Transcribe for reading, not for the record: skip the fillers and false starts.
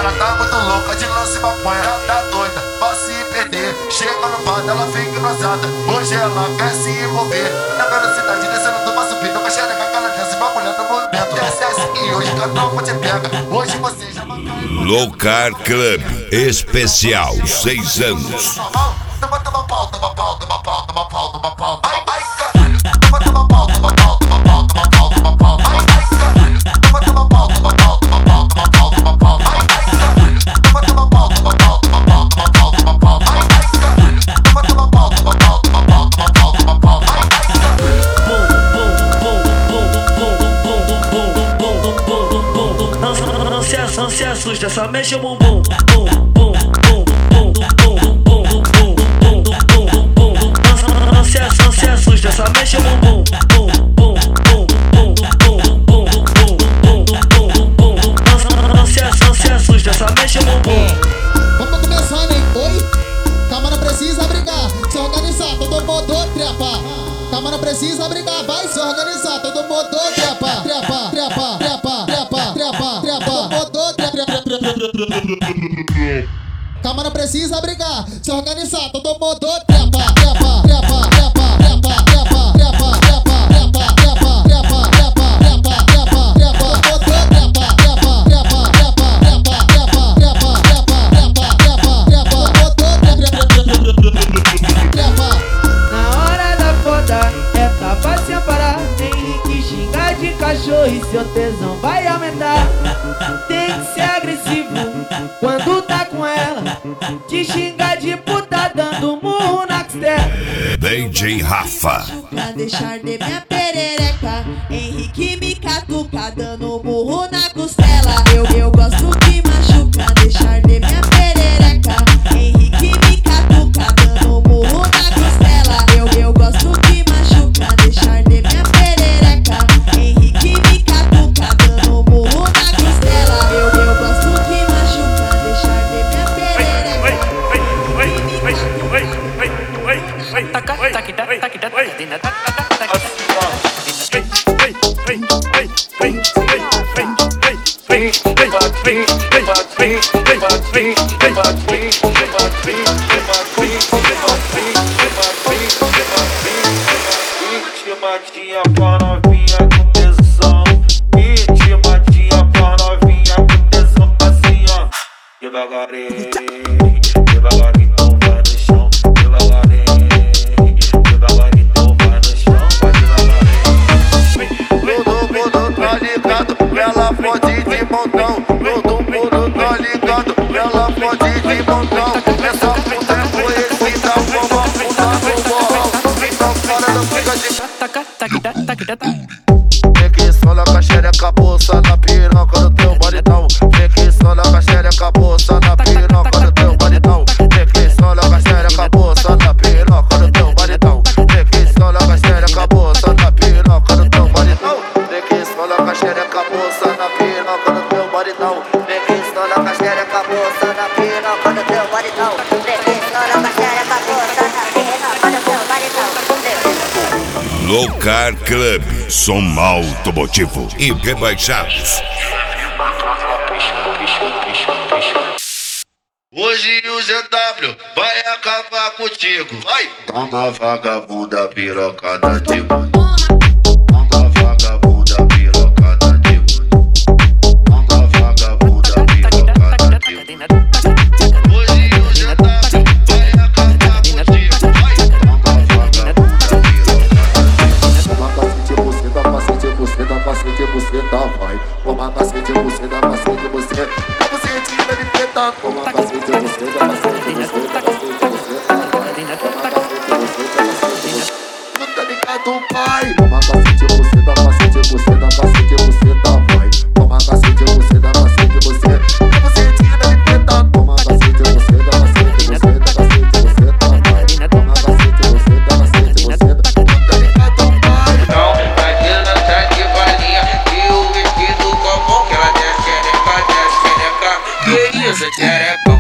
Ela tá muito louca de lance maconha, tá doida, vai se perder. Chega no bar, ela fica enrosada. Hoje ela quer se envolver. Na velocidade descendo do maço subindo, com a xereca que ela desce, vai mulher no movimento. Desce e hoje a tropa te pega. Hoje você já vai cair. Low Car Club Especial 6 anos. Toma pau, toma pau, toma pau, toma pau, toma pau. Ai, ai, caralho. Toma pau, toma pau, toma pau, toma pau, toma pau. Ai, ai, caralho. Toma pau, toma pau, toma pau, toma pau, toma pau. Ai, ai, caralho. Toma pau, toma pau, toma pau, toma pau, toma pau. Ai, ai, caralho. Toma pau, toma pau, toma pau, toma pau, toma pau. Ai, ai, caralho. Não se assusta, só mexe o bumbum. Não se assusta, só mexe o bumbum. Não se assusta, só mexe o bumbum. Vamos começar, hein? Oi? Calma, não precisa brigar. Se organizar, todo mundo trepa. Calma, não precisa brigar. Vai se organizar, todo mundo trepa. Trepa, trepa, trepa, trepa, trepa, trepa. Todo mundo trepa. Calma, não precisa brigar. Se organizar, todo mundo trepa. Trepa, trepa, trepa, trepa, trepa, trepa, trepa, trepa, trepa, trepa, trepa, trepa, trepa, trepa. Todo trepa, trepa, trepa, trepa, trepa, trepa, trepa, trepa, trepa. Na hora da foda é tapa sem parar. Henrique xinga de cachorro e seu tesão vai aumentar. Tem que ser agressivo quando tá com ela. Te xinga de puta dando murro na costela. DJ Rafa. Pra deixar de minha perereca. Henrique me catuca dando murro na costela. Eu gosto que machuca, deixar de minha perereca. Henrique me catuca dando murro na costela. Eu gosto que machuca, deixar de minha perereca. Henrique me catuca dando murro na costela. Eu gosto que machuca, deixar de minha perereca. Ritmadinha pra novinha com tesão. Ritmadinha pra novinha com tesão. Assim ó, devagarinho, devagarinho então vai no chão. Devagarinho, devagarinho então vai no chão. Vai devagarinho. Todo mundo tá ligado, ela pode ir de montão. Todo mundo tá ligado, ela pode ir de montão. Essa puta é conhecida como a puta do morrão. Então fora não fica de... Vem que sola com a xereca, bolsa na piroca do teu bonitão. Vem que sola com a xereca, bolsa na piroca do teu bonitão. Vem que sola com a xereca, bolsa na piroca do teu bonitão. Vem que sola com a xereca, bolsa na piroca do teu bonitão. Vem que sola com a xereca, bolsa na piroca do teu bonitão. Vem que sola com a xereca, bolsa na piroca do teu bonitão. Vem que sola com a xereca, bolsa na piroca do teu bonitão. Low Car Club, som automotivo e rebaixados. Hoje o GW vai acabar contigo. Vai! Toma vagabunda pirocada de mãe. Toma vagabunda pirocada de mãe. Toma vagabunda pirocada de mãe. Hoje o GW vai acabar contigo. Vai! Toma vagabunda pirocada. Toma cacete, buceta, vai. Toma cacete, buceta, buceta. Capacetinha de preta. Toma cacete, buceta, vai. Toma cacete, buceta. Não tá ligado, pai. Toma cacete, buceta, vai. Toma cacete, buceta, capacetinha de preta. Toma cacete, buceta, vai. Toma cacete, buceta. Não tá ligado, pai. Não, imagina tá de balinha e o vestido com a mão que ela desce xereca. Que isso, xereca?